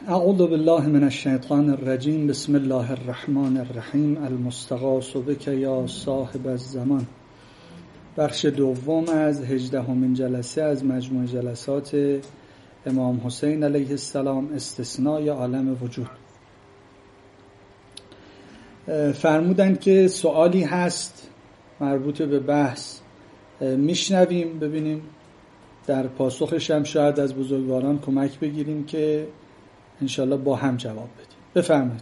اعوذ بالله من الشیطان الرجیم. بسم الله الرحمن الرحیم. المستغاث بک یا صاحب الزمان. بخش دوم از 18مین جلسه از مجموع جلسات امام حسین علیه السلام، استثنای عالم وجود. فرمودند که سوالی هست مربوط به بحث، میشنویم ببینیم در پاسخش هم شاید از بزرگواران کمک بگیریم که انشالله با هم جواب بدیم. بفرمایید.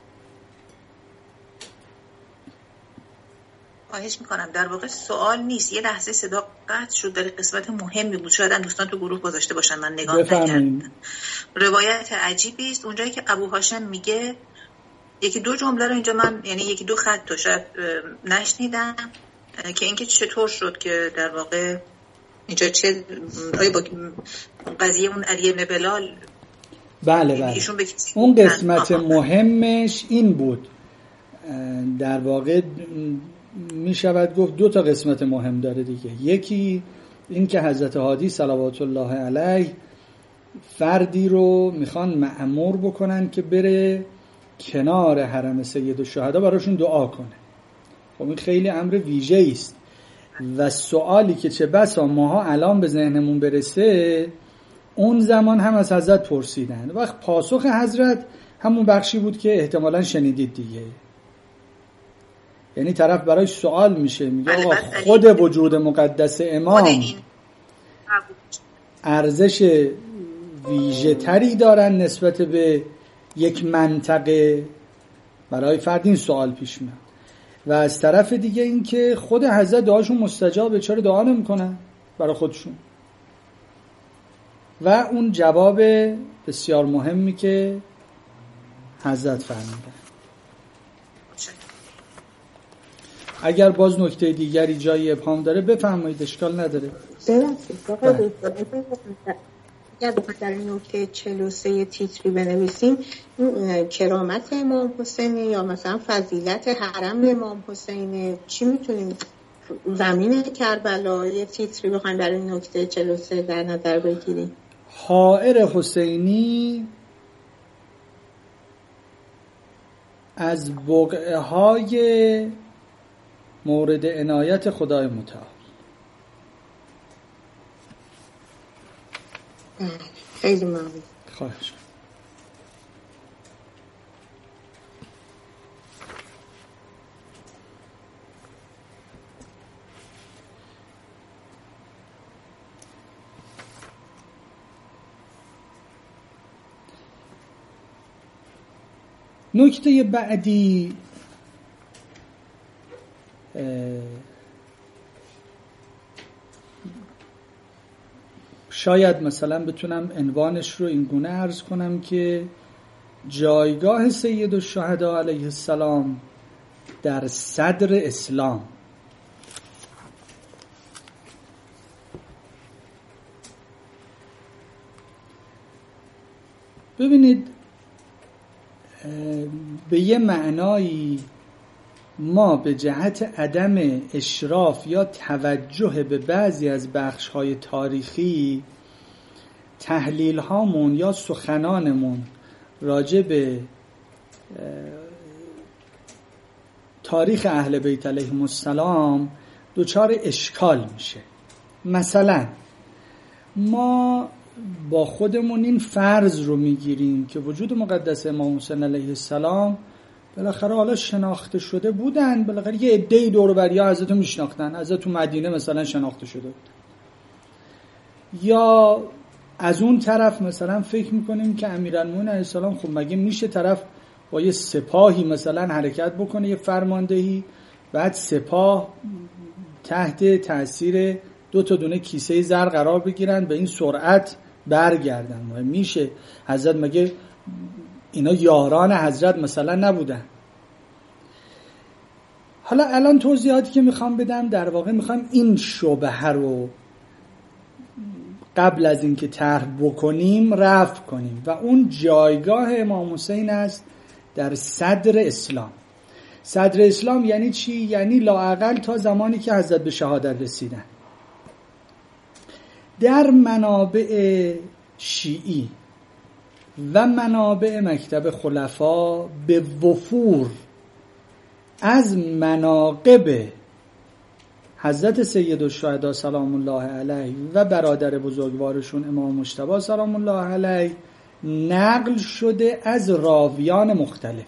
خواهش میکنم. در واقع سوال نیست، یه لحظه صدا قطع شد، در قسمت مهمی بود، شاید دوستان تو گروه گذاشته باشن، من نگاه نکردم. روایت عجیبی است اونجایی که ابو هاشم میگه، یکی دو جمله رو اینجا من یعنی یکی دو خط تو شاید نشنیدم، که اینکه چطور شد که در واقع اینجا چه با قضیه اون علی بن بلال. بله اون قسمت مهمش این بود. در واقع می شود گفت دو تا قسمت مهم داره دیگه. یکی این که حضرت هادی صلوات الله علیه فردی رو میخوان مأمور بکنن که بره کنار حرم سید الشهدا براشون دعا کنه. خب این خیلی امر ویژه است و سوالی که چه بسا ماها الان به ذهنمون برسه اون زمان هم از حضرت پرسیدن. وقت پاسخ حضرت همون بخشی بود که احتمالاً شنیدید دیگه. یعنی طرف برای سوال میشه، میگه آقا خود وجود مقدس امام ارزش ویژه تری دارن نسبت به یک منطقه، برای فرد این سوال پیش میاد. و از طرف دیگه این که خود حضرت دعاشون مستجابه، چرا دعا نمیکنن برای خودشون؟ و اون جواب بسیار مهمی که حضرت فرمودن. اگر باز نکته دیگری جایی ابهام داره بفرمایید، اشکال نداره. اگر در نکته 43 تیتری بنویسیم کرامت امام حسین یا مثلا فضیلت حرم امام حسین، چی میتونیم زمین کربلا یه تیتری بخوایم در این نکته 43 در نظر بگیریم؟ حائر حسینی از بقعه های مورد عنایت خدای متعال. خیلی ممنون. خواهش. نکته بعدی شاید مثلا بتونم عنوانش رو این گونه عرض کنم که جایگاه سید الشهدا علیه السلام در صدر اسلام. ببینید به یه معنایی ما به جهت عدم اشراف یا توجه به بعضی از بخش‌های تاریخی تحلیل هامون یا سخنانمون راجع به تاریخ اهل بیت علیهم السلام دچار اشکال میشه. مثلا ما با خودمون این فرض رو میگیریم که وجود مقدس امام حسین علیه السلام بالاخره حالا شناخته شده بودن، بالاخره یه عده‌ای دور و بریا حضرت رو میشناختن، حضرت تو مدینه مثلا شناخته شده بود. یا از اون طرف مثلا فکر میکنیم که امیرالمومنین علیه السلام، خب مگه میشه طرف با یه سپاهی مثلا حرکت بکنه، یه فرماندهی، بعد سپاه تحت تأثیر دو تا دونه کیسه زر قرار بگیرن، به این سرعت برگردن؟ میشه؟ حضرت مگه اینا یاران حضرت مثلا نبودن؟ حالا الان توضیحاتی که میخوام بدم در واقع میخوام این شبهه رو قبل از اینکه طرح بکنیم رفع کنیم و اون جایگاه امام حسین است در صدر اسلام. صدر اسلام یعنی چی؟ یعنی لااقل تا زمانی که حضرت به شهادت رسیدن. در منابع شیعی و منابع مکتب خلفا به وفور از مناقب حضرت سید الشهدا سلام الله علیه و برادر بزرگوارشون امام مجتبی سلام الله علیه نقل شده از راویان مختلف.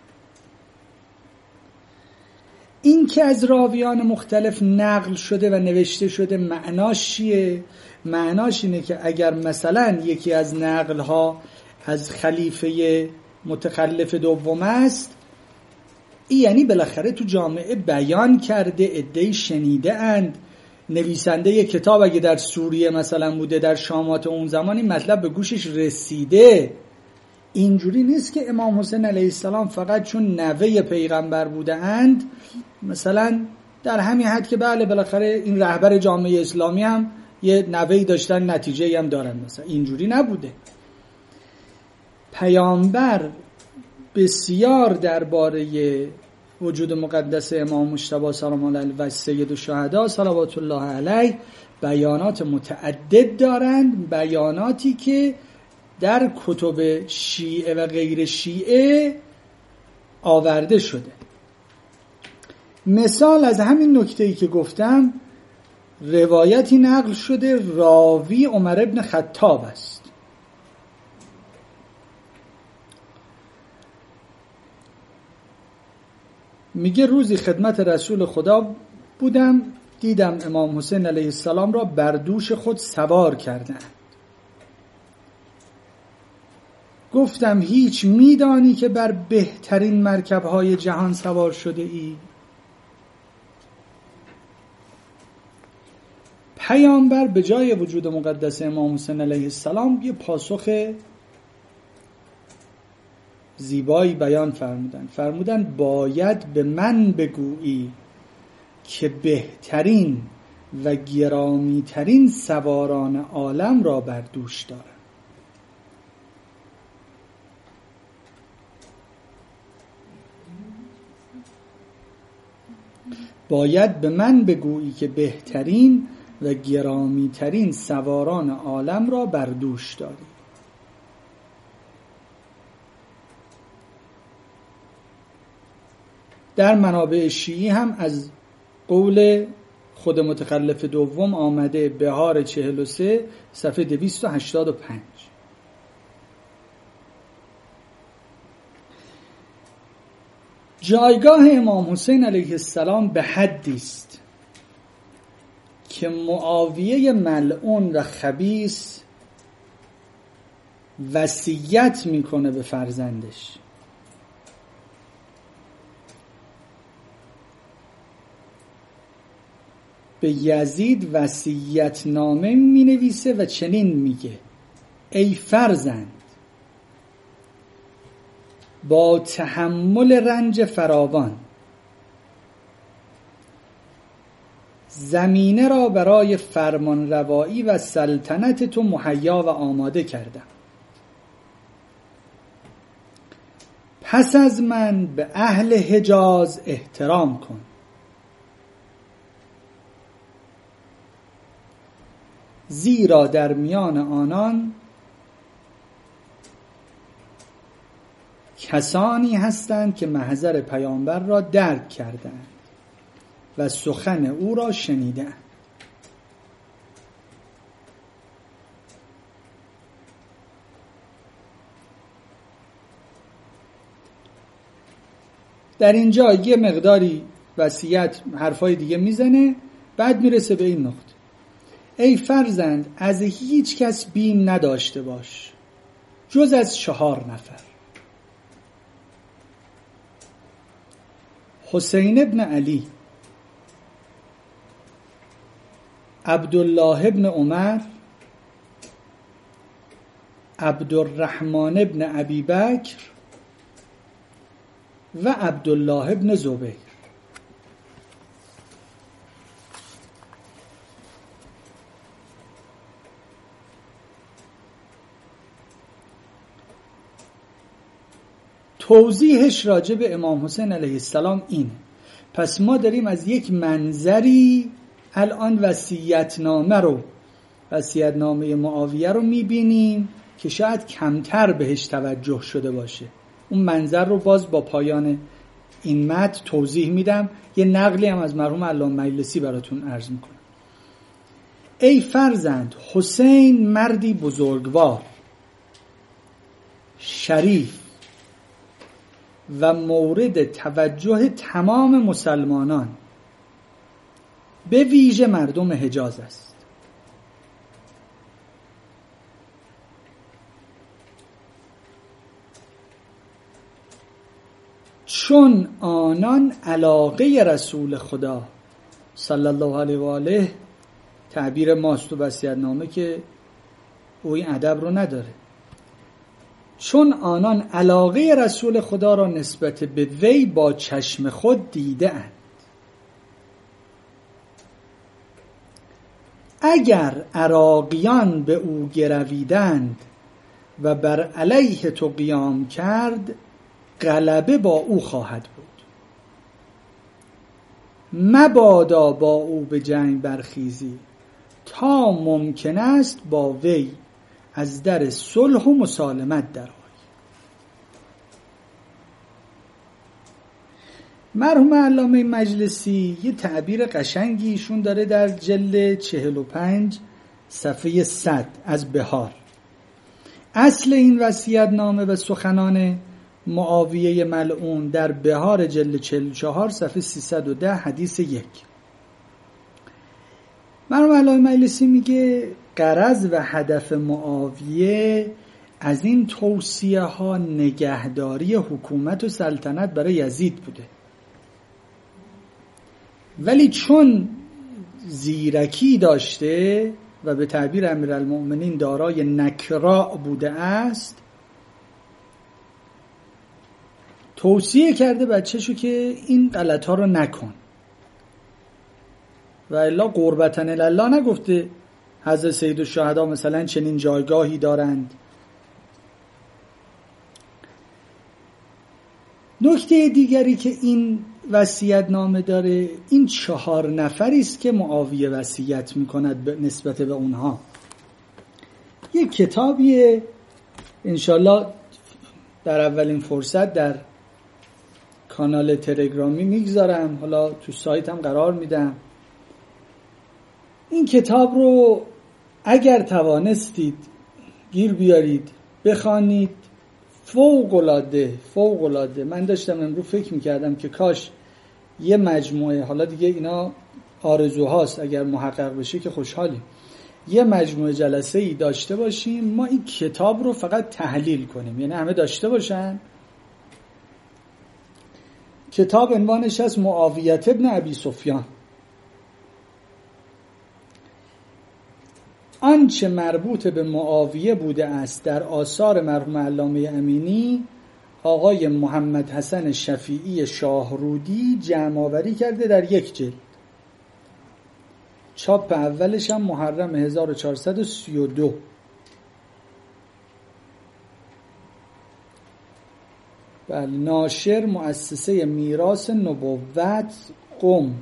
این که از راویان مختلف نقل شده و نوشته شده معناش چیه؟ معناش اینه که اگر مثلا یکی از نقلها از خلیفه متخلف دوم است، این یعنی بالاخره تو جامعه بیان کرده، عده‌ای شنیده اند. نویسنده یک کتاب اگه در سوریه مثلا بوده، در شامات اون زمان این مطلب به گوشش رسیده. اینجوری نیست که امام حسین علیه السلام فقط چون نوه پیغمبر بوده اند مثلا در همین حد که بله بالاخره این رهبر جامعه اسلامی هم یه نوهی داشتن نتیجه‌ای هم دارن، مثلا اینجوری نبوده. پیامبر بسیار درباره وجود مقدس امام مجتبی سلام الله علیه و سید الشهدا صلوات الله علیه بیانات متعدد دارند، بیاناتی که در کتب شیعه و غیر شیعه آورده شده. مثال از همین نکته‌ای که گفتم، روایتی نقل شده راوی عمر ابن خطاب است. میگه روزی خدمت رسول خدا بودم، دیدم امام حسین علیه السلام را بر دوش خود سوار کردند. گفتم هیچ میدانی که بر بهترین مرکب‌های جهان سوار شده ای؟ پیامبر به جای وجود مقدس امام حسین علیه السلام یه پاسخ زیبایی بیان فرمودن باید به من بگویی که بهترین و گرامیترین سواران عالم را بر دوش دارم. باید به من بگویی که بهترین و گرامیترین سواران عالم را بر دوش داری. در منابع شیعی هم از قول خود متخلف دوم آمده، بهار 43 صفحه 285. جایگاه امام حسین علیه السلام به حدی است که معاویه ملعون و خبیث وصیت میکنه به فرزندش، به یزید وصیت نامه می نویسه و چنین میگه: ای فرزند، با تحمل رنج فراوان زمینه را برای فرمان روایی و سلطنت تو مهیا و آماده کردم. پس از من به اهل حجاز احترام کن. زیرا در میان آنان کسانی هستند که محضر پیامبر را درک کردند و سخن او را شنیدند. در اینجا یه مقداری وصیت حرفای دیگه میزنه، بعد میرسه به این نقطه: ای فرزند، از هیچ کس بیم نداشته باش جز از 4 نفر: حسین ابن علی، عبدالله ابن عمر، عبدالرحمن ابن ابی بکر و عبدالله ابن زبیر. توضیحش راجع به امام حسین علیه السلام این: پس ما داریم از یک منظری الان وصیتنامه معاویه رو میبینیم که شاید کمتر بهش توجه شده باشه. اون منظر رو باز با پایان این متن توضیح میدم. یه نقلی هم از مرحوم علامه مجلسی براتون عرض میکنم. ای فرزند، حسین مردی بزرگوار، شریف و مورد توجه تمام مسلمانان، به ویژه مردم حجاز است. چون آنان علاقه رسول خدا صلی الله علیه و آله، تعبیر ماست تو وصیت‌نامه که او این ادب رو نداره، چون آنان علاقه رسول خدا را نسبت به وی با چشم خود دیده اند. اگر عراقیان به او گرویدند و بر علیه تو قیام کرد، غلبه با او خواهد بود. مبادا با او به جنگ برخیزی تا ممکن است با وی از در صلح و مسالمت درآیی. مرحوم علامه مجلسی یه تعبیر قشنگی ایشون داره در جلد 45 صفحه 100 از بهار. اصل این وصیت‌نامه و سخنان معاویه ملعون در بهار جلد 44 صفحه 310 حدیث 1. مرحوم علامه مجلسی میگه غرض و هدف معاویه از این توصیه ها نگهداری حکومت و سلطنت برای یزید بوده، ولی چون زیرکی داشته و به تعبیر امیرالمؤمنین دارای نکراء بوده است، توصیه کرده بچه‌شو که این غلط‌ها رو نکن. و الا قربتن الله نگفته حضرت سیدالشهدا مثلا چنین جایگاهی دارند. نکته دیگری که این وصیت نامه داره، این 4 نفری است که معاویه وصیت میکند نسبت به اونها. یک کتابیه انشالله در اولین فرصت در کانال تلگرامی میگذارم، حالا تو سایتم قرار میدم. این کتاب رو اگر توانستید گیر بیارید بخوانید، فوق العاده. من داشتم امروز فکر میکردم که کاش یه مجموعه، حالا دیگه اینا آرزوهاست، اگر محقق بشه که خوشحالیم، یه مجموعه جلسه‌ای داشته باشیم ما این کتاب رو فقط تحلیل کنیم، یعنی همه داشته باشن. کتاب عنوانش از معاویه ابن ابی سفیان. آنچه مربوط به معاویه بوده است در آثار مرحوم علامه امینی، آقای محمد حسن شفیعی شاهرودی جمع آوری کرده در 1 جلد. چاپ اولش هم محرم 1432. بله، ناشر مؤسسه میراث نبوت قم.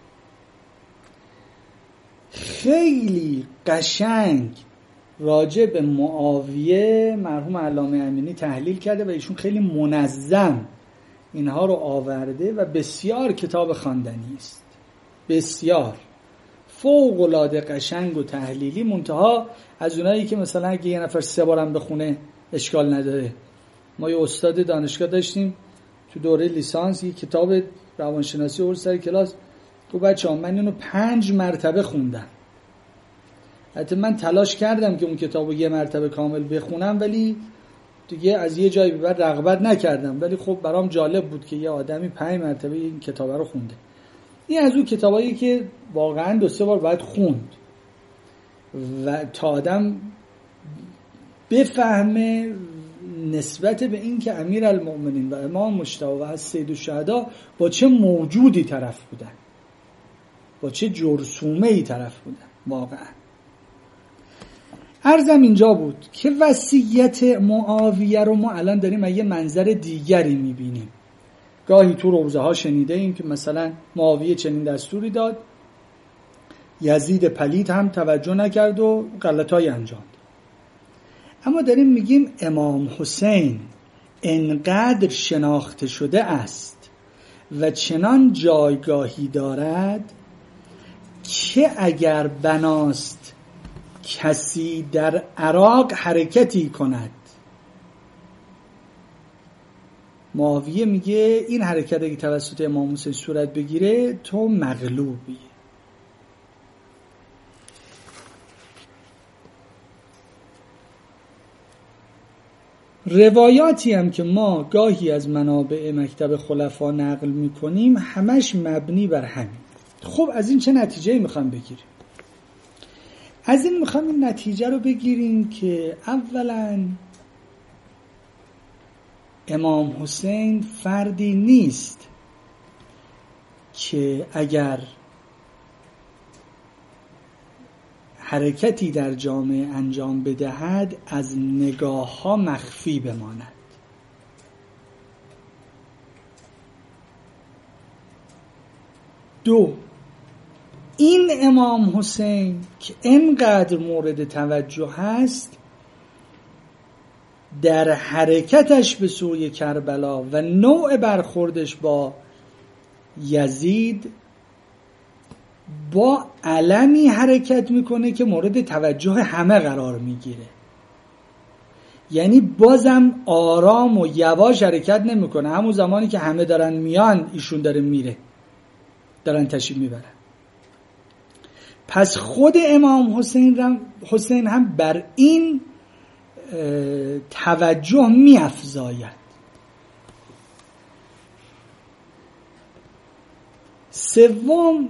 خیلی قشنگ راجع به معاویه مرحوم علامه امینی تحلیل کرده و ایشون خیلی منظم اینها رو آورده و بسیار کتاب خواندنی است، بسیار فوق العاده قشنگ و تحلیلی. منتها از اونایی که مثلا اگه یه نفر 3 بارم بخونه اشکال نداره. ما یه استاد دانشگاه داشتیم تو دوره لیسانس، یه کتاب روانشناسی اول سر کلاس، تو بچه‌ها من اینو 5 مرتبه خوندم. حتی من تلاش کردم که اون کتابو 1 مرتبه کامل بخونم، ولی دیگه از یه جایی به بعد رغبت نکردم. ولی خب برام جالب بود که یه آدمی 5 مرتبه این کتاب رو خونده. این از اون کتابایی که واقعا 2-3 بار باید خوند و تا آدم بفهمه نسبت به این که امیرالمؤمنین و امام مجتبی و از سیدالشهدا با چه موجودی طرف بودن، با چه جرثومه‌ای طرف بودن. واقعا عرضم اینجا بود که وصیت معاویه رو ما الان داریم از یه منظر دیگری میبینیم. گاهی تو روزه ها شنیده ایم که مثلا معاویه چنین دستوری داد، یزید پلید هم توجه نکرد و غلطای انجام داد. اما داریم میگیم امام حسین انقدر شناخته شده است و چنان جایگاهی دارد که اگر بناست کسی در عراق حرکتی کند، معاویه میگه این حرکت اگه توسط امام حسین صورت بگیره تو مغلوبی. روایاتی هم که ما گاهی از منابع مکتب خلفا نقل میکنیم همش مبنی بر همین. خب از این چه نتیجه‌ای میخوام بگیریم؟ از این میخوام این نتیجه رو بگیریم که اولا امام حسین فردی نیست که اگر حرکتی در جامعه انجام بدهد از نگاه ها مخفی بماند. دو، این امام حسین که اینقدر مورد توجه هست در حرکتش به سوی کربلا و نوع برخوردش با یزید با علمی حرکت میکنه که مورد توجه همه قرار میگیره. یعنی بازم آرام و یواش حرکت نمیکنه، همون زمانی که همه دارن میان ایشون داره میره، دارن تشریف میبرن. پس خود امام حسین هم بر این توجه می‌افزاید. سوم،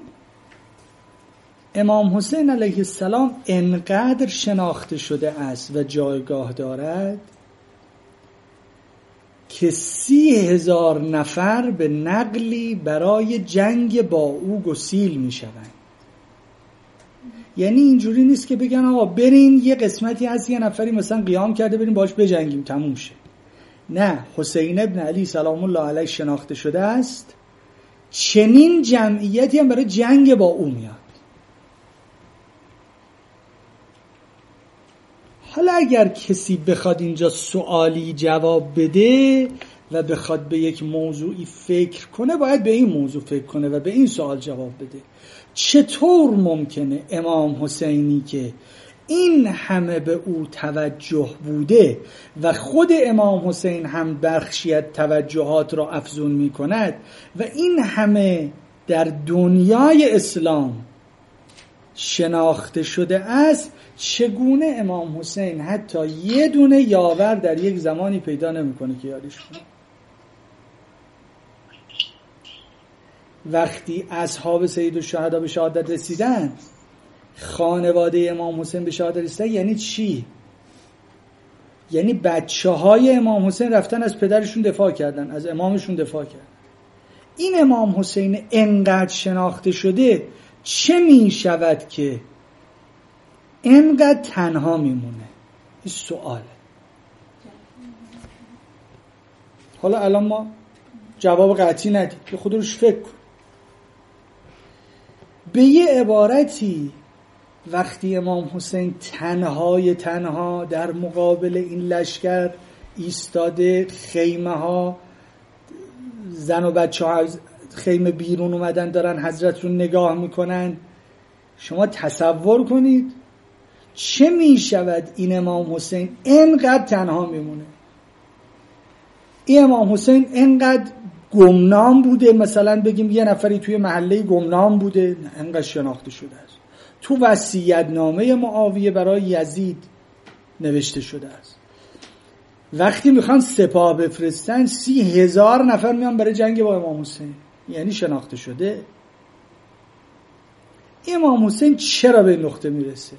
امام حسین علیه السلام انقدر شناخته شده است و جایگاه دارد که 30,000 نفر به نقلی برای جنگ با او گسیل می شوند. یعنی اینجوری نیست که بگن آقا برین یه قسمتی از یه نفری مثلا قیام کرده برین باش بجنگیم تموم شه. نه، حسین ابن علی سلام الله علیه شناخته شده است، چنین جمعیتی هم برای جنگ با او میاد. حالا اگر کسی بخواد اینجا سوالی جواب بده و بخواد به یک موضوعی فکر کنه، باید به این موضوع فکر کنه و به این سوال جواب بده. چطور ممکنه امام حسینی که این همه به او توجه بوده و خود امام حسین هم بخشی از توجهات را افزون می کند و این همه در دنیای اسلام شناخته شده است، چگونه امام حسین حتی یه دونه یاور در یک زمانی پیدا نمیکنه که یادش کنه؟ وقتی اصحاب سید الشهدا به شهادت رسیدن، خانواده امام حسین به شهادت رسیدن، یعنی چی؟ یعنی بچه های امام حسین رفتن از پدرشون دفاع کردن، از امامشون دفاع کردن. این امام حسین انقدر شناخته شده، چه می شود که انقدر تنها میمونه؟ این سؤاله. حالا الان ما جواب قطعی ندیم، به خود روش فکر کن. به یه عبارتی وقتی امام حسین تنها در مقابل این لشکر ایستاده، خیمه ها، زن و بچه ها خیمه بیرون اومدن دارن حضرت رو نگاه میکنن، شما تصور کنید چه میشود این امام حسین اینقدر تنها میمونه. این امام حسین اینقدر گمنام بوده، مثلا بگیم یه نفری توی محله گمنام بوده، اینقدر شناخته شده است. تو وصیت‌نامه معاویه برای یزید نوشته شده است. وقتی میخوان سپاه بفرستن 30,000 نفر میان برای جنگ با امام حسین، یعنی شناخته شده. امام حسین چرا به این نقطه میرسه؟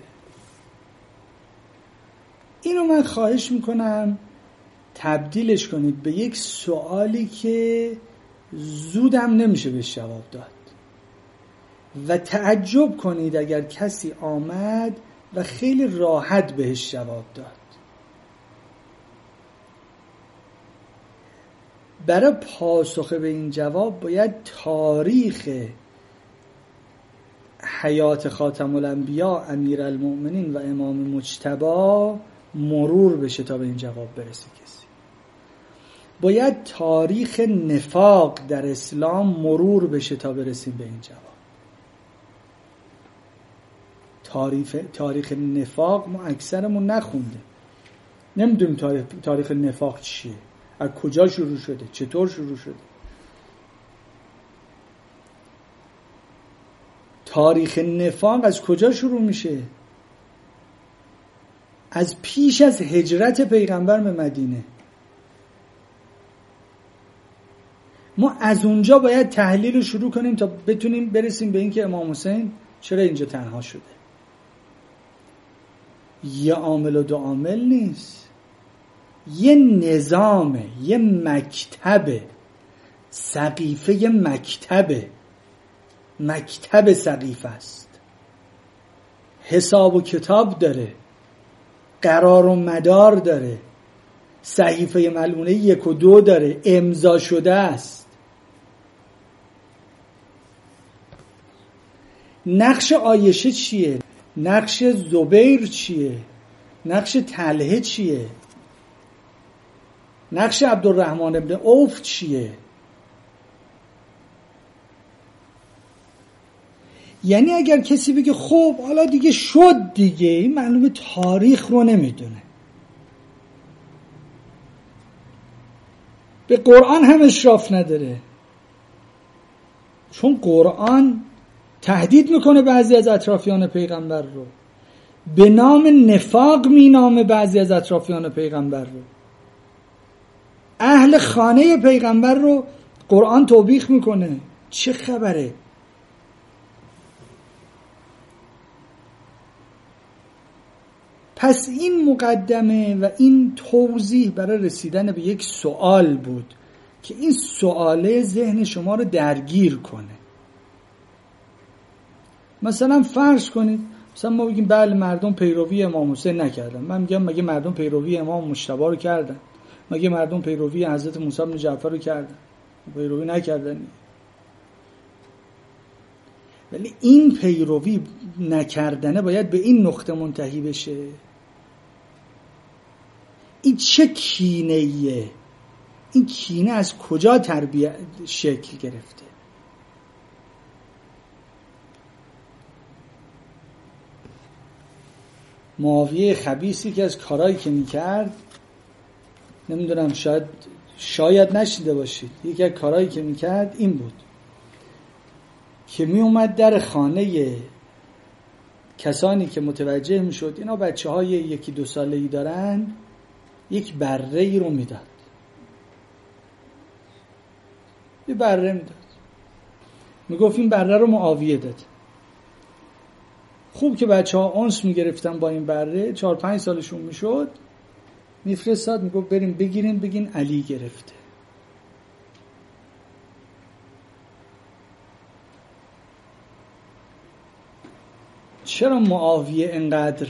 اینو من خواهش میکنم تبدیلش کنید به یک سوالی که زودم نمیشه بهش جواب داد و تعجب کنید اگر کسی آمد و خیلی راحت بهش جواب داد. برای پاسخ به این جواب باید تاریخ حیات خاتم الانبیا امیرالمؤمنین و امام مجتبی مرور بشه تا به این جواب برسه کسی. باید تاریخ نفاق در اسلام مرور بشه تا برسیم به این جواب. تاریخ نفاق ما اکثرمون نخونده، نمیدونیم تاریخ نفاق چیه، از کجا شروع شده، چطور شروع شده. تاریخ نفاق از کجا شروع میشه؟ از پیش از هجرت پیغمبر به مدینه. ما از اونجا باید تحلیل رو شروع کنیم تا بتونیم برسیم به این که امام حسین چرا اینجا تنها شده. یه عامل و دو عامل نیست، یه نظامه، یه مکتبه. سقیفه یه مکتب سقیفه است، حساب و کتاب داره، قرار و مدار داره، صحیفه ملعونه 1 و 2 داره، امضا شده است. نقش عایشه چیه؟ نقش زبیر چیه؟ نقش طلحه چیه؟ نقش عبدالرحمن ابن عوف چیه؟ یعنی اگر کسی بگه خب حالا دیگه شد دیگه، این معلومه تاریخ رو نمیدونه. به قرآن هم اشراف نداره، چون قرآن تهدید میکنه بعضی از اطرافیان پیغمبر رو، به نام نفاق مینامه بعضی از اطرافیان پیغمبر رو، اهل خانه پیغمبر رو قرآن توبیخ میکنه. چه خبره؟ پس این مقدمه و این توضیح برای رسیدن به یک سوال بود که این سواله ذهن شما رو درگیر کنه. مثلا فرض کنید مثلا ما بگیم بله مردم پیروی امام حسین نکردن. من میگم مگه مردم پیروی امام مجتبی رو کردن؟ مگه مردم پیروی حضرت موسی بن جعفر رو کردن؟ پیروی نکردن. ولی این پیروی نکردنه باید به این نقطه منتهی بشه. این چه کینه ایه؟ این کینه از کجا تربیت شکل گرفته؟ معاویه خبیثی که از کارهایی که میکرد، نمیدونم شاید نشیده باشید، یکی از کارهایی که میکرد این بود که میومد در خانه کسانی که متوجه میشد اینا بچه های 1-2 ساله‌ای دارن، یک بره ای رو میداد. یه بره میداد، میگفت این بره رو معاویه داد. خوب که بچه ها انس میگرفتن با این بره، 4-5 سالشون میشد، میفرستاد میگفت بریم بگیریم بگین علی گرفته. چرا معاویه انقدر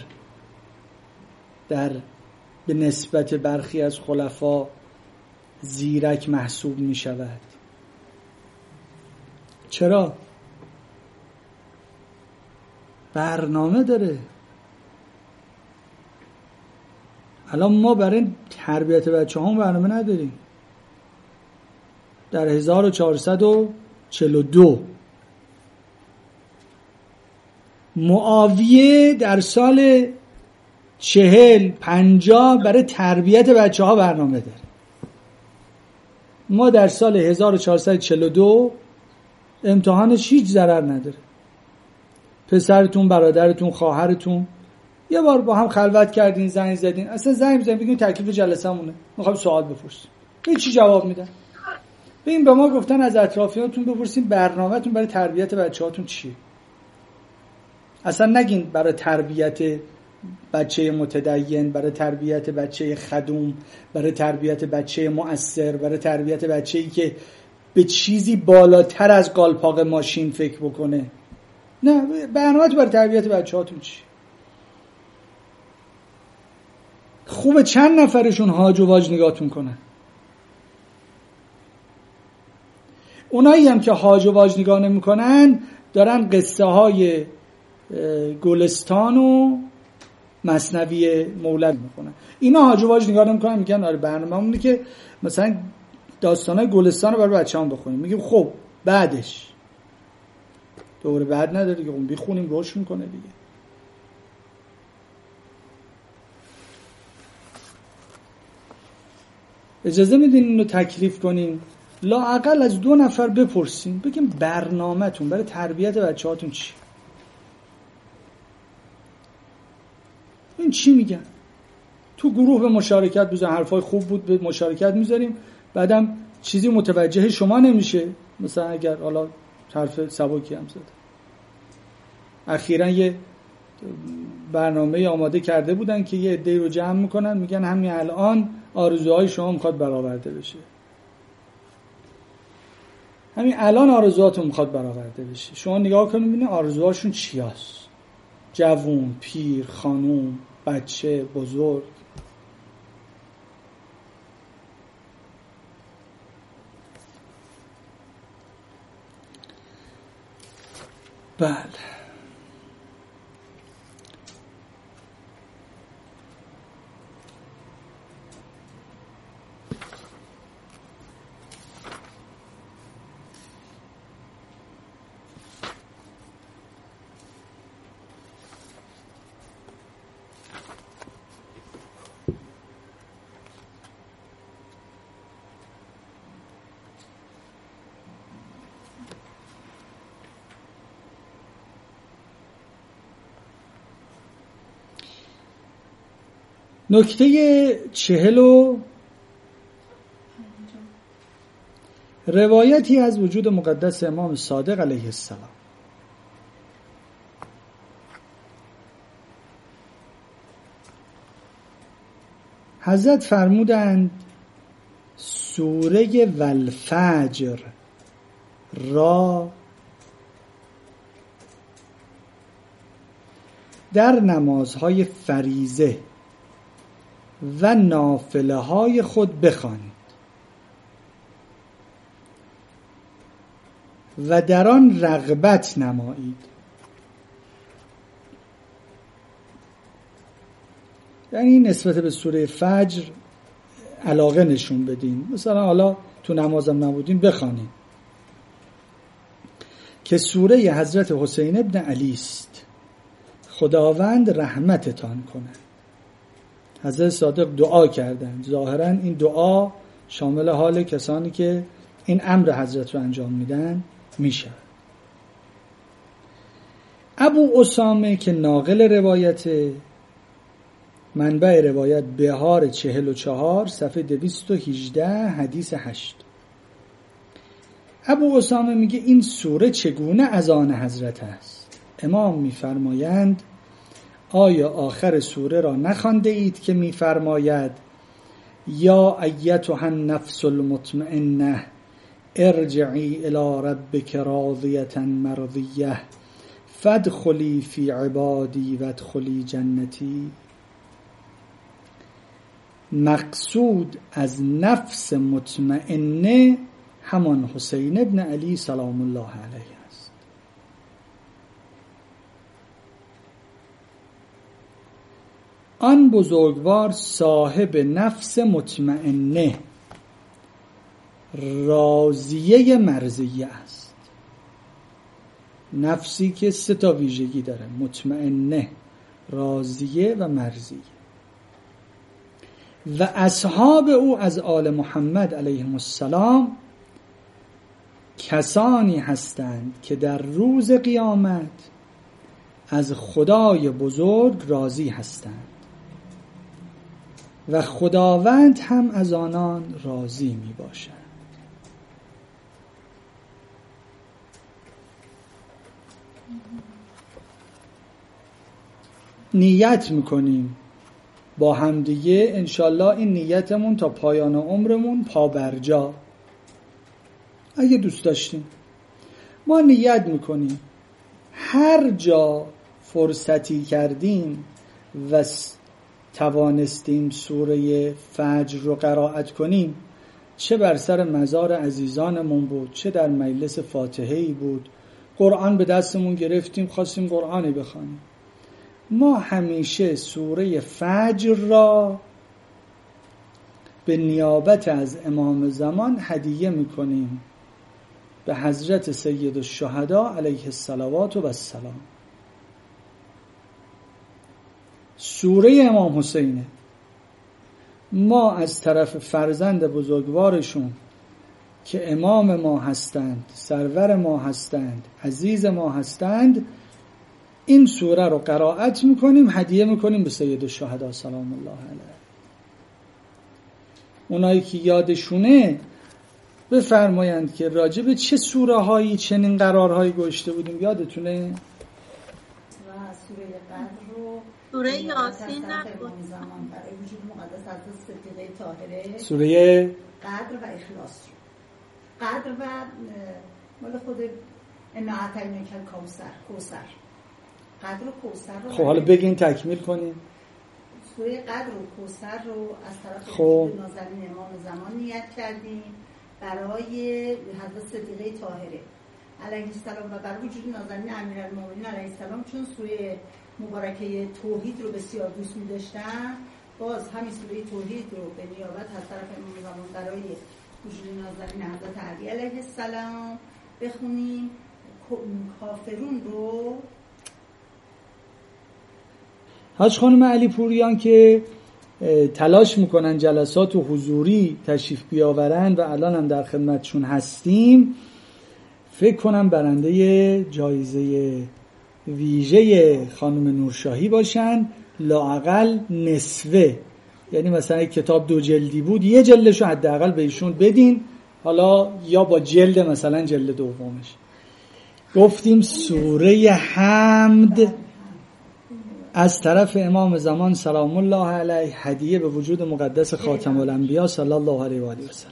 به نسبت برخی از خلفا زیرک محسوب می شود؟ چرا؟ برنامه داره. الان ما برای تربیت بچه هم برنامه نداریم. در 1442 معاویه در سال 40-50 برای تربیت بچه ها برنامه داره. ما در سال 1442 امتحانش هیچ ضرر نداره. پسرتون، برادرتون، خواهرتون یه بار با هم خلوت کردین، زنگ زدین، اصلا زنگ بزنین بگین تکلیف جلسه مونه، میخوام سوال بپرسیم، هیچی جواب میدن. ببین به ما گفتن از اطرافیانتون بپرسین برنامه‌تون برای تربیت بچه‌هاتون چیه. اصلا نگین برای تربیت بچه متدین، برای تربیت بچه خدوم، برای تربیت بچه مؤثر، برای تربیت بچه‌ای که به چیزی بالاتر از قالپاق ماشین فکر بکنه. نه، برنامه‌تون برای تربیت بچه‌هاتون چی؟ خوبه چند نفرشون هاج و واج نگاهتون کنن. اونایی هم که هاج و واج نگاه نمی‌کنن دارن قصه های گلستان و مثنوی مولوی میخونن. اینا حاج و واج نگاه نمیکنن، میگن آره برنامه‌مونه که مثلا داستانای گلستان رو برای بچه‌ام بخونیم. میگیم خب بعدش دوره بعد نداره دیگه، اون بخونیم روش میکنه دیگه. اجازه میدین اینو تکلیف کنیم، لااقل از 2 نفر بپرسیم بگیم برنامه‌تون برای تربیت بچه‌هاتون چی؟ این چی میگن؟ تو گروه به مشارکت بزن، حرفای خوب بود به مشارکت میذاریم، بعدم چیزی متوجه شما نمیشه. مثلا اگر حالا حرف سبکی هم زده، اخیراً یه برنامه آماده کرده بودن که یه عده‌ای رو جمع میکنن، میگن همین الان آرزوهای شما میخواد برآورده بشه، همین الان آرزوهاتون میخواد برآورده بشه. شما نگاه کنید ببینید آرزوهاشون چی هست، جوون، پیر، خانوم، بچه، بزرگ. بله نکته 40 روایتی از وجود مقدس امام صادق علیه السلام. حضرت فرمودند سوره والفجر را در نمازهای فریضه و نافله های خود بخوانید و در آن رغبت نمایید. یعنی نسبت به سوره فجر علاقه نشون بدین، مثلا حالا تو نمازم نبودین بخوانید که سوره حضرت حسین ابن علی است، خداوند رحمتتان کند. حضرت صادق دعا کردند، ظاهرا این دعا شامل حال کسانی که این امر حضرت رو انجام میدن میشه. ابو اسامه که ناقل روایت، منبع روایت بهار 44 صفحه 218 حدیث 8. ابو اسامه میگه این سوره چگونه از آن حضرت است؟ امام میفرمایند آیا آخر سوره را نخوانده اید که میفرماید یا ایتها النفس المطمئنه ارجعی الی ربک راضیة مرضیة فادخلی فی عبادی وادخلی جنتی. مقصود از نفس مطمئنه همان حسین ابن علی سلام الله علیه است. آن بزرگوار صاحب نفس مطمئنه راضیه مرضیه است. نفسی که 3 ویژگی داره: مطمئنه، راضیه و مرضیه. و اصحاب او از آل محمد علیهم السلام کسانی هستند که در روز قیامت از خدای بزرگ راضی هستند و خداوند هم از آنان راضی می باشد. نیت میکنیم با همدیگه انشالله این نیتمون تا پایان عمرمون پا برجا، اگه دوست داشتیم ما نیت میکنیم هر جا فرصتی کردیم و توانستیم سوره فجر رو قرائت کنیم، چه بر سر مزار عزیزانمون بود، چه در مجلس فاتحه‌ای بود، قرآن به دستمون گرفتیم خواستیم قرآنی بخوانیم، ما همیشه سوره فجر را به نیابت از امام زمان هدیه میکنیم به حضرت سید الشهدا علیه الصلوات و السلام. سوره امام حسینه. ما از طرف فرزند بزرگوارشون که امام ما هستند، سرور ما هستند، عزیز ما هستند، این سوره رو قرائت میکنیم، هدیه میکنیم به سید الشهدا سلام الله علیه. اونایی که یادشونه بفرمایند که راجع به چه سوره هایی چنین قرارهایی گذاشته بودیم، یادتونه؟ و سوره قدر رو سوره یاسین نبود زمان برای وجود مقدس حضرت صدیقه طاهره، سوره قدر و اخلاص رو. قدر و مال خود انا اعطیناک کوثر، قدر و کوثر رو. خب حالا بگین تکمیل کنین. سوره قدر و کوثر رو از طرف نازنین امام زمان نیت کردیم برای حضرت صدیقه طاهره علیه السلام و برای وجود نازنین امیرالمومنین علیه السلام، چون سوره مبارکه توحید رو بسیار دوست می داشتن، باز همین سوره توحید رو به نیابت از طرف امام زمان برای وجود نازنین حضرت علی علیه السلام بخونیم. کافرون رو حاج خانم علی پوریان که تلاش میکنن جلسات و حضوری تشریف بیاورن و الان هم در خدمتشون هستیم، فکر کنم برنده جایزه ویژه خانم نورشاهی باشن، لااقل نصفه. یعنی مثلا کتاب 2 جلدی بود، 1 جلدشو حداقل به ایشون بدین، حالا یا با جلد مثلا جلد دومش. گفتیم سوره حمد از طرف امام زمان سلام الله علیه هدیه به وجود مقدس خاتم الانبیا صلی الله علیه و آله و سلم.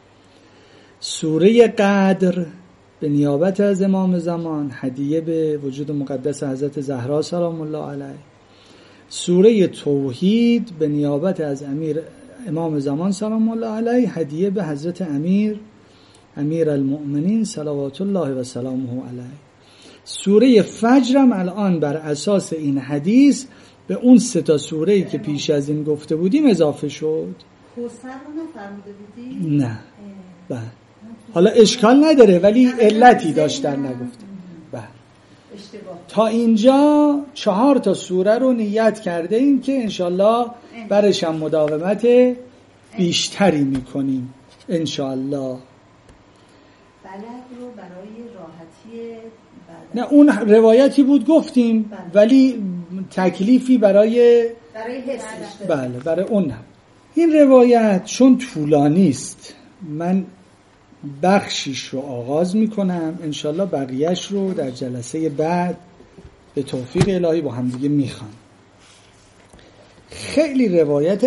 سوره قدر به نیابت از امام زمان هدیه به وجود مقدس حضرت زهرا سلام الله علیه. سوره توحید به نیابت از امام زمان سلام الله علیه هدیه به حضرت امیر المؤمنین صلوات الله و سلامه علیه. سوره فجر هم الان بر اساس این حدیث به اون 3 سوره‌ای که پیش از این گفته بودیم اضافه شد. کوثر رو نفرموده بودی؟ نه. بله. حالا اشکال نداره ولی علتی داشتن نگفتم. بله. تا اینجا 4 سوره رو نیت کرده ایم که انشالله برش هم مداومت بیشتری میکنیم انشالله. بلد رو برای راحتی نه اون روایتی بود گفتیم ولی تکلیفی برای حفظش بله برای اون هم. این روایت چون طولانی است من بخشیش رو آغاز میکنم، انشالله بقیهش رو در جلسه بعد به توفیق الهی با هم دیگه میخوام. خیلی روایت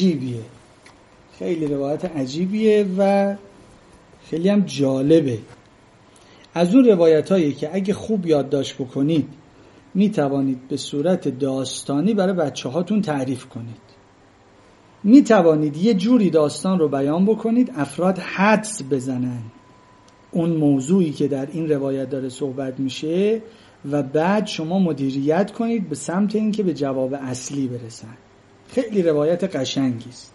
عجیبیه و خیلی هم جالبه. از اون روایت هایی که اگه خوب یادداشت بکنید می توانید به صورت داستانی برای بچه هاتون تعریف کنید. می توانید یه جوری داستان رو بیان بکنید افراد حدس بزنن اون موضوعی که در این روایت داره صحبت میشه و بعد شما مدیریت کنید به سمت اینکه به جواب اصلی برسن. خیلی روایت قشنگی است.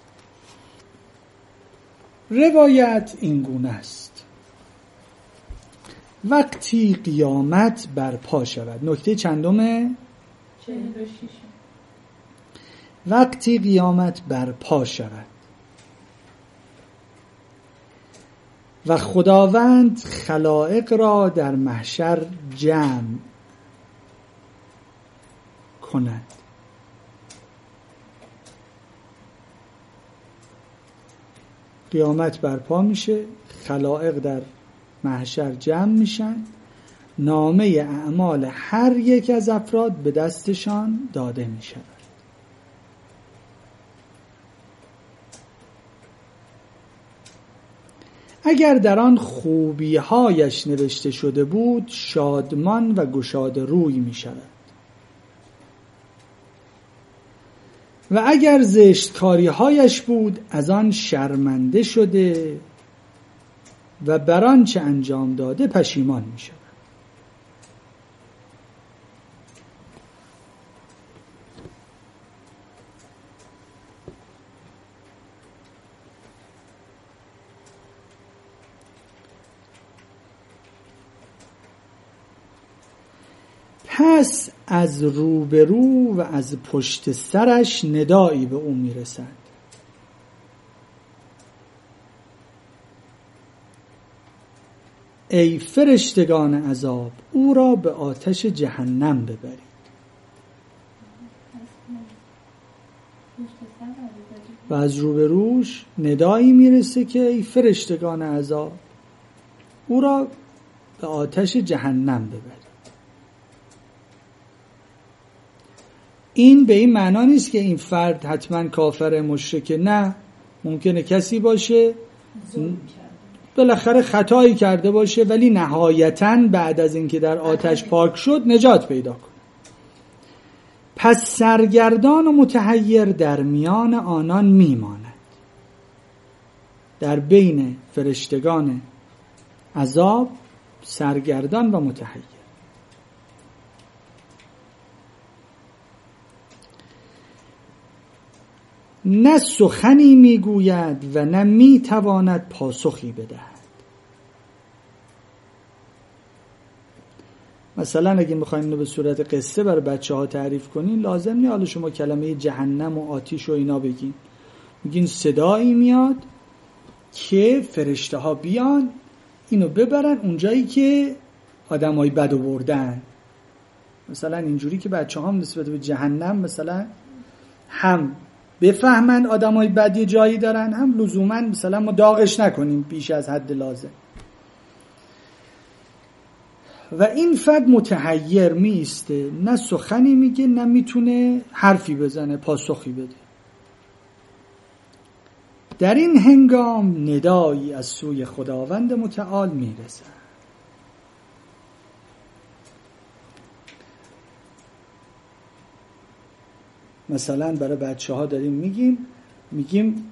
روایت این گونه است: وقتی قیامت برپا شود. نکته چندمه؟ 46. وقتی قیامت برپا شود و خداوند خلائق را در محشر جمع کند. قیامت برپا میشه، خلائق در محشر جمع میشن، نامه اعمال هر یک از افراد به دستشان داده میشود. اگر در آن خوبی‌هایش نوشته شده بود شادمان و گشاده روی میشود و اگر زشتکاری‌هایش بود از آن شرمنده شده و بر آنچه انجام داده پشیمان می شود. پس از روبرو و از پشت سرش ندایی به او میرسد. ای فرشتگان عذاب، او را به آتش جهنم ببرید. و از روبروش ندایی میرسه که ای فرشتگان عذاب، او را به آتش جهنم ببرید. این به این معنا نیست که این فرد حتما کافر مشرک، نه، ممکنه کسی باشه بالاخره خطایی کرده باشه ولی نهایتاً بعد از اینکه در آتش پاک شد نجات پیدا کنه. پس سرگردان و متحیر در میان آنان میماند، در بین فرشتگان عذاب سرگردان و متحیر. نه سخنی میگوید و نه میتواند پاسخی بدهد. مثلا اگه میخوایم اینو به صورت قصه برای بچه ها تعریف کنین، لازم نیست حالا شما کلمه جهنم و آتش و اینا بگین. میگین صدایی میاد که فرشته ها بیان اینو ببرن اونجایی که آدمای بد آوردن. مثلا اینجوری که بچه ها نسبت به جهنم مثلا هم بفهمن آدمای بدی جایی دارن، هم لزوما مثلا ما داغش نکنیم بیش از حد لازم. و این فرد متحیر میسته، نه سخنی میگه نه میتونه حرفی بزنه پاسخی بده. در این هنگام ندایی از سوی خداوند متعال میرسه. مثلا برای بچه ها داریم میگیم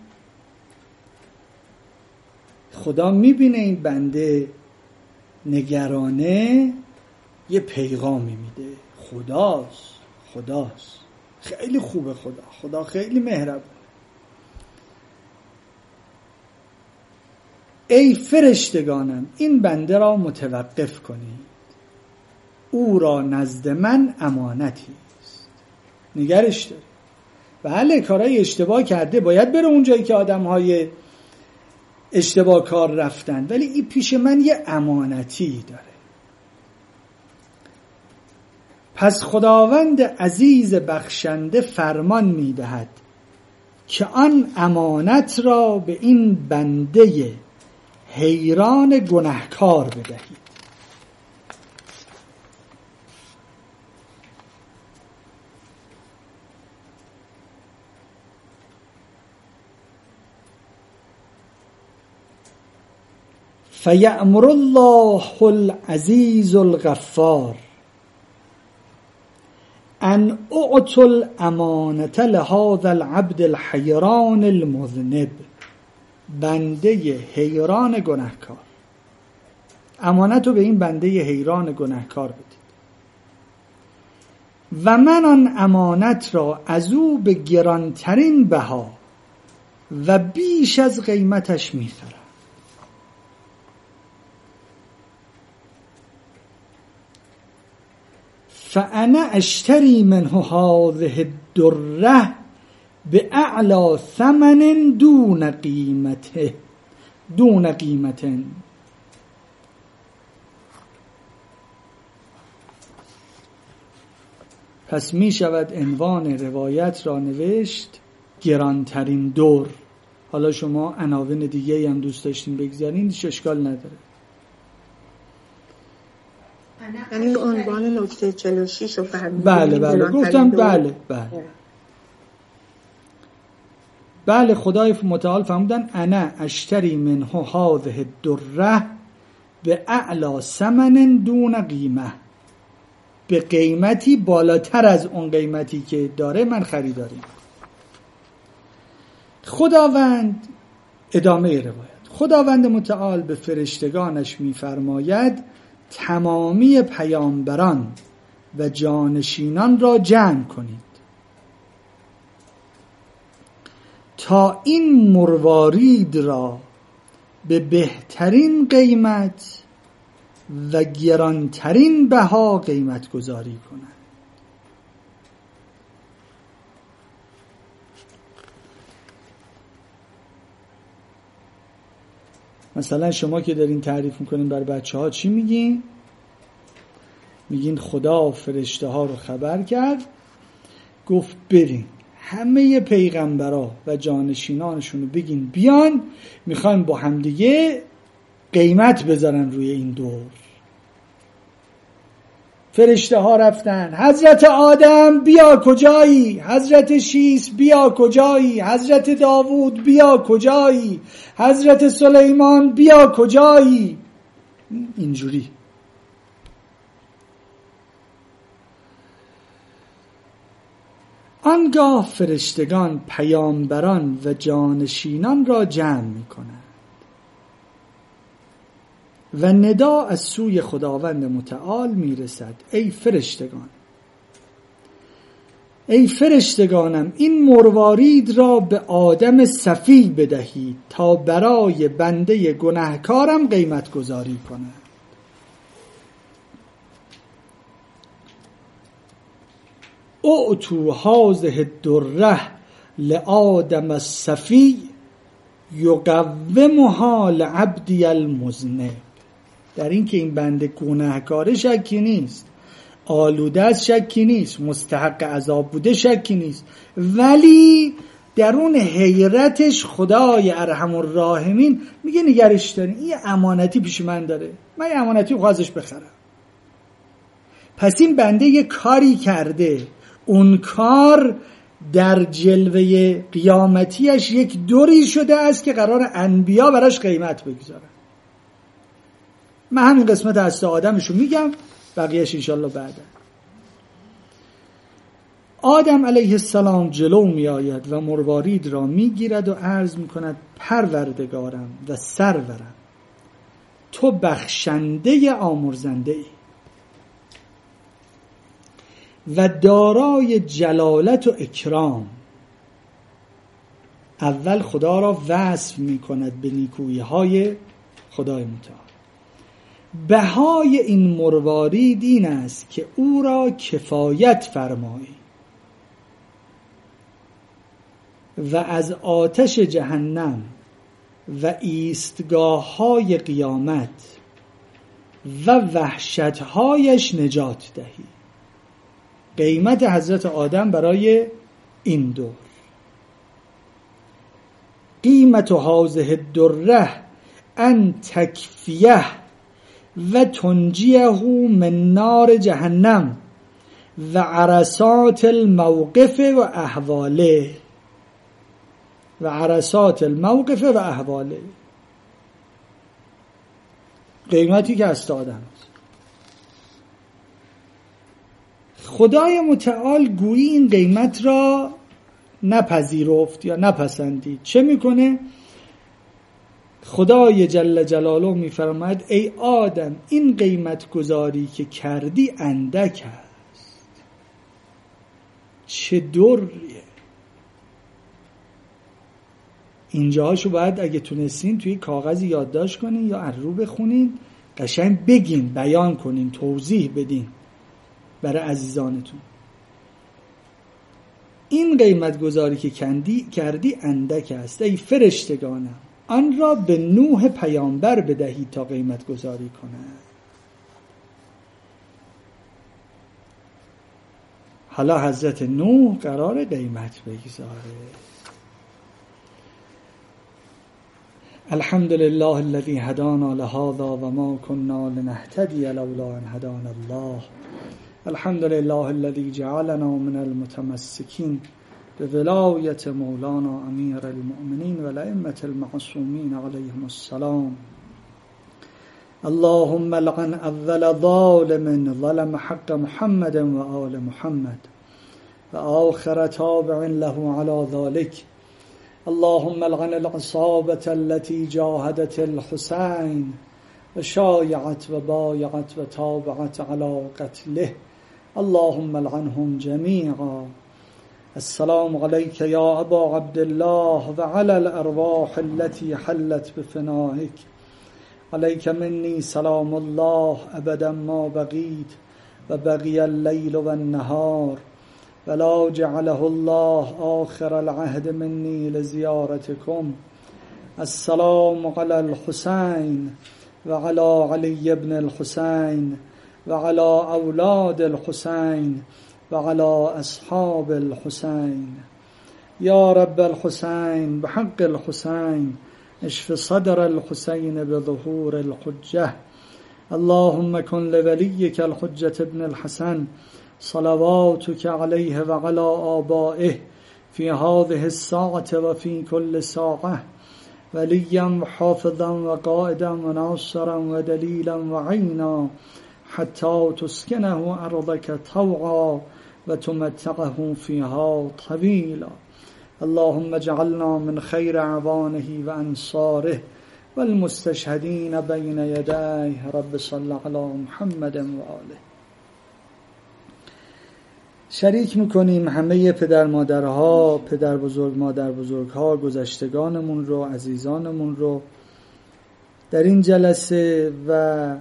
خدا میبینه این بنده نگرانه، یه پیغامی میده. خداست خیلی خوبه، خدا خیلی مهربون. ای فرشتگانم، این بنده را متوقف کنید، او را نزد من امانتی است. نگرش داری. بله کارهای اشتباه کرده، باید بره اونجایی که آدم‌های اشتباه کار رفتن، ولی این پیش من یه امانتی داره. پس خداوند عزیز بخشنده فرمان می‌دهد که آن امانت را به این بنده حیران گناهکار بدهید. فیأمر الله العزیز الغفار ان اعطوا الامانة لهذا العبد الحیران المذنب. بنده حیران گناهکار، امانت رو به این بنده حیران گناهکار بدید و من آن امانت را از او به گرانترین بها و بیش از قیمتش میخرم. فانا اشتری منه هذه الدره باعلی ثمن دون قیمت. پس می شود عنوان روایت را نوشت گرانترین در. حالا شما عناوین دیگه هم دوست داشتین بگذارین، هیچ اشکال نداره. یعنی عنوان نکته 46 رو فرمودید. بله گفتم بله خدای متعال فرمودن انا اشتری منه هذه الدره به اعلی ثمن دون قیمه، به قیمتی بالاتر از اون قیمتی که داره من خریداریم. خداوند، ادامه روایت، خداوند متعال به فرشتگانش می‌فرماید تمامی پیامبران و جانشینان را جمع کنید تا این مروارید را به بهترین قیمت و گرانترین بها قیمت گذاری کنند. مثلا شما که دارین تعریف میکنین بر بچه ها چی میگین؟ میگین خدا فرشته ها رو خبر کرد، گفت برین همه پیغمبرا و جانشینانشون رو بگین بیان، میخوایم با همدیگه قیمت بذارن روی این دور. فرشته ها رفتن، حضرت آدم بیا کجایی، حضرت شیس بیا کجایی، حضرت داوود بیا کجایی، حضرت سلیمان بیا کجایی. اینجوری آنگاه فرشتگان پیامبران و جانشینان را جمع می‌کنند و ندا از سوی خداوند متعال میرسد ای فرشتگانم این مروارید را به آدم صفی بدهید تا برای بنده گناهکارم قیمت گذاری کند. اعطوا هذه الدره لآدم الصفی یقومها لعبدی المذنب. در این که این بنده گناهکار شکی نیست، آلوده از شکی نیست، مستحق عذاب بوده شکی نیست، ولی درون حیرتش خدای ارحم الراحمین میگه نگرش دارین، این امانتی پیش من داره، من این امانتی رو ازش بخرم. پس این بنده یه کاری کرده، اون کار در جلوه قیامتیش یک دوری شده است که قرار انبیا براش قیمت بگذارن. من همین قسمت از آدمشو میگم، بقیهش انشالله بعدا. آدم علیه السلام جلو می آید و مروارید را می گیرد و عرض می کند پروردگارم و سرورم، تو بخشنده آمرزنده ای و دارای جلالت و اکرام. اول خدا را وصف می کند به نیکویی های خدای متعال. بهای این مروارید این است که او را کفایت فرمایی و از آتش جهنم و ایستگاه های قیامت و وحشتهایش نجات دهی. قیمت حضرت آدم برای این دور. قیمت هذه الدره ان تکفیه و تنجیه من نار جهنم و عرصات الموقف و احواله قیمتی که از آدم است. خدای متعال گویی این قیمت را نپذیرفت یا نپسندید. چه میکنه؟ خدای جل جلاله میفرماید ای آدم این قیمت گذاری که کردی اندک است. چه دوریه. اینجاهاشو باید اگه تونستین توی کاغذی یادداشت کنین یا از رو بخونین، قشنگ بگین، بیان کنین، توضیح بدین برای عزیزانتون. این قیمت گذاری که کردی اندک است ای فرشتگانم، آن را به نوح پیامبر بدهید تا قیمت گذاری کند. حالا حضرت نوح قرار قیمت بگذاره. الحمد لله الذي هدانا لهذا وما كنا لنهتدي لولا ان هدانا الله. الحمد لله الذي جعلنا من المتمسكين بولایت مولانا امیر المؤمنین و الائمة المعصومین علیهم السلام. اللهم لعن اول ظالم ظلم حق محمد و آل محمد و آخر تابع له على ذلك. اللهم لعن العصابة التي جاهدت الحسين وشايعت وبايعت وتابعت على قتله. اللهم لعنهم جميعا. السلام عليك يا أبا عبد الله وعلى الأرواح التي حلت بفنائك عليك مني سلام الله أبدا ما بقيت وبقي الليل والنهار ولا جعله الله آخر العهد مني لزيارتكم. السلام على الحسين وعلى علي بن الحسين وعلى أولاد الحسين وعلى أصحاب الحسين. يا رب الحسين بحق الحسين اشف صدر الحسين بظهور الحجة. اللهم كن لوليك الحجة ابن الحسن صلواتك عليه وعلى آبائه في هذه الساعة وفي كل ساعة وليا وحافظا وقائدا وناصرا ودليلا وعينا حتى تسكنه أرضك طوعا وتمتعه فيها طويلا. اللهم اجعلنا من خير عوانه وأنصاره والمستشهدين بين يديه. رب صل على محمد و آله. شریک میکنیم همه پدر مادرها، پدر بزرگ مادر بزرگها، گذشتگانمون رو، عزیزانمون رو در این جلسه و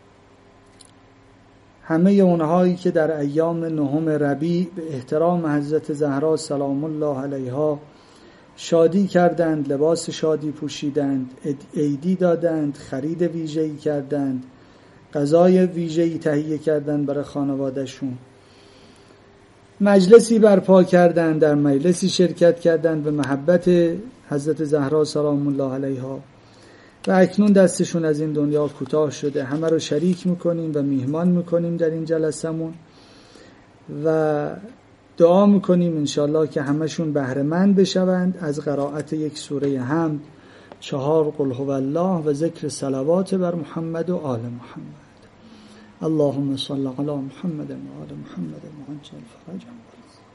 همه اونهایی که در ایام 9 ربیع به احترام حضرت زهرا سلام الله علیها شادی کردند، لباس شادی پوشیدند، عیدی دادند، خرید ویژه‌ای کردند، غذای ویژه‌ای تهیه کردند برای خانواده‌شون، مجلسی برپا کردند، در مجلسی شرکت کردند به محبت حضرت زهرا سلام الله علیها و اکنون دستشون از این دنیا کوتاه شده. همه رو شریک میکنیم و میهمان میکنیم در این جلسمون و دعا میکنیم انشالله که همشون بهره‌مند بشوند از قرائت یک سوره حمد، 4 قل هو الله و ذکر صلوات بر محمد و آل محمد. اللهم صل علی محمد و آل محمد وعجل فرجهم.